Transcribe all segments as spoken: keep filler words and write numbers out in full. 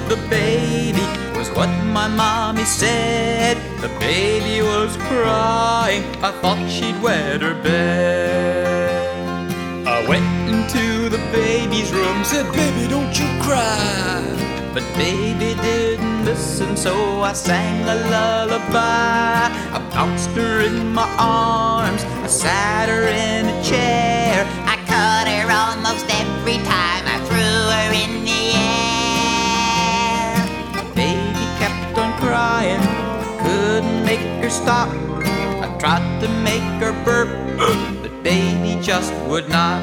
the baby was what my mommy said. The baby was crying, I thought she'd wet her bed. I went into the baby's room, said, "Baby, don't you cry." But baby didn't listen, so I sang a lullaby. I bounced her in my arms, I sat her in a chair. I caught her almost every time I threw her in the air. Baby kept on crying, couldn't make her stop. I tried to make her burp, but baby just would not.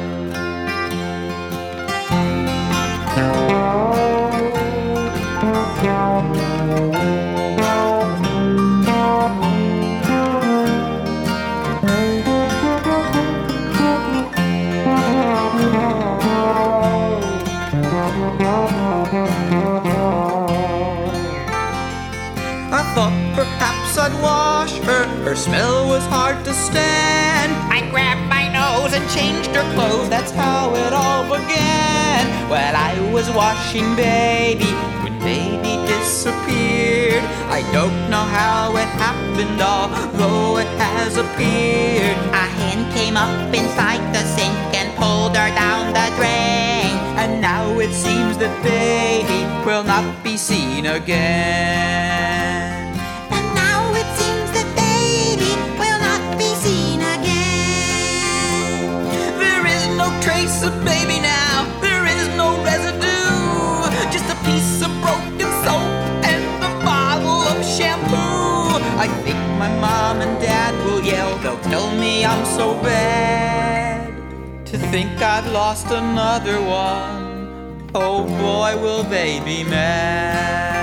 I thought perhaps I'd wash her, her smell was hard to stand. I grabbed my nose and changed her clothes, That's how it all began. Well, I was washing baby when baby disappeared. I don't know how it happened, although it has appeared. a hand came up inside the sink and pulled her down the drain. And now it seems that baby will not be seen again. And now it seems that baby will not be seen again. There is no trace of baby now, there is no residue, just a piece of broken soap and a bottle of shampoo. I think my mom and dad will yell, they'll tell me I'm so bad. To think I've lost another one, oh boy will they be mad.